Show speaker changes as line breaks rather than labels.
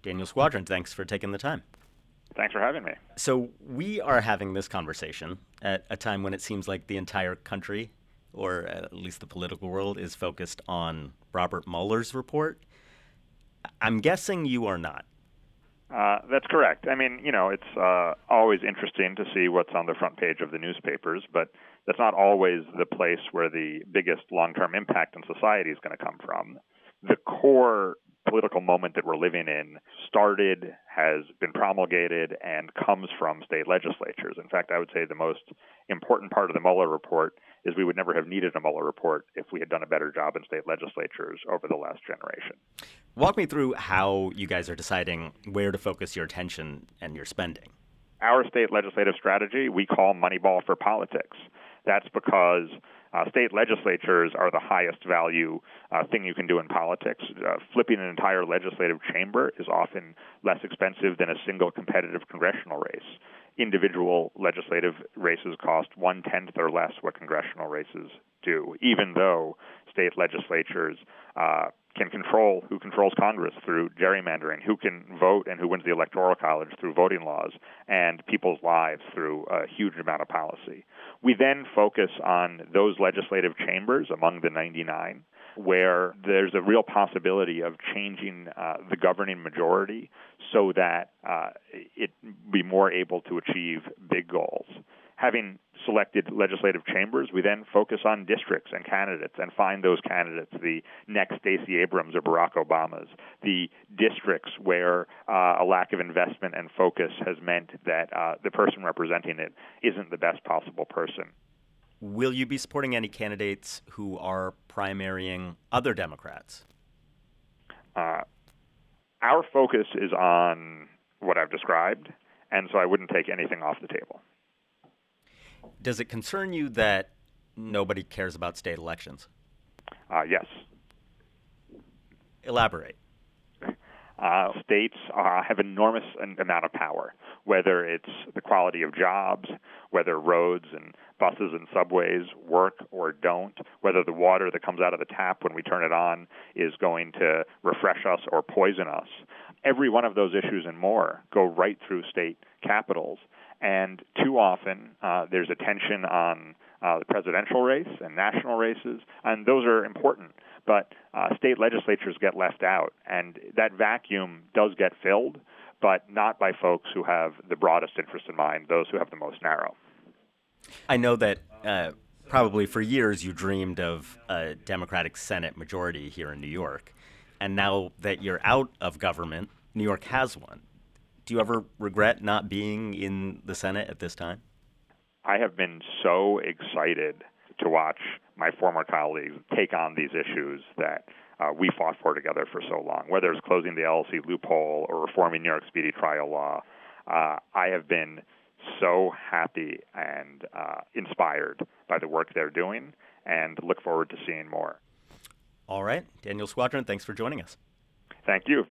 Daniel Squadron, thanks for taking the time.
Thanks for having me.
So, we are having this conversation at a time when it seems like the entire country, or at least the political world, is focused on Robert Mueller's report. I'm guessing you are not.
That's correct. I mean, it's always interesting to see what's on the front page of the newspapers, but that's not always the place where the biggest long-term impact in society is going to come from. The core political moment that we're living in started, has been promulgated, and comes from state legislatures. In fact, I would say the most important part of the Mueller report is we would never have needed a Mueller report if we had done a better job in state legislatures over the last generation.
Walk me through how you guys are deciding where to focus your attention and your spending.
Our state legislative strategy we call Moneyball for politics. That's because state legislatures are the highest value thing you can do in politics. Flipping an entire legislative chamber is often less expensive than a single competitive congressional race. Individual legislative races cost 1/10 or less what congressional races do, even though state legislatures can control who controls Congress through gerrymandering, who can vote and who wins the Electoral College through voting laws, and people's lives through a huge amount of policy. We then focus on those legislative chambers among the 99 where there's a real possibility of changing the governing majority so that it be more able to achieve big goals. Having selected legislative chambers, we then focus on districts and candidates and find those candidates, the next Stacey Abrams or Barack Obamas, the districts where a lack of investment and focus has meant that the person representing it isn't the best possible person.
Will you be supporting any candidates who are primarying other Democrats?
Our focus is on what I've described, and so I wouldn't take anything off the table.
Does it concern you that nobody cares about state elections?
Yes.
Elaborate.
States have enormous amount of power, whether it's the quality of jobs, whether roads and buses and subways work or don't, whether the water that comes out of the tap when we turn it on is going to refresh us or poison us. Every one of those issues and more go right through state capitals. And too often, there's attention on the presidential race and national races, and those are important. But state legislatures get left out, and that vacuum does get filled, but not by folks who have the broadest interest in mind, those who have the most narrow.
I know that probably for years you dreamed of a Democratic Senate majority here in New York, and now that you're out of government, New York has one. Do you ever regret not being in the Senate at this time?
I have been so excited to watch my former colleagues take on these issues that we fought for together for so long, whether it's closing the LLC loophole or reforming New York speedy trial law. I have been so happy and inspired by the work they're doing and look forward to seeing more.
All right. Daniel Squadron, thanks for joining us.
Thank you.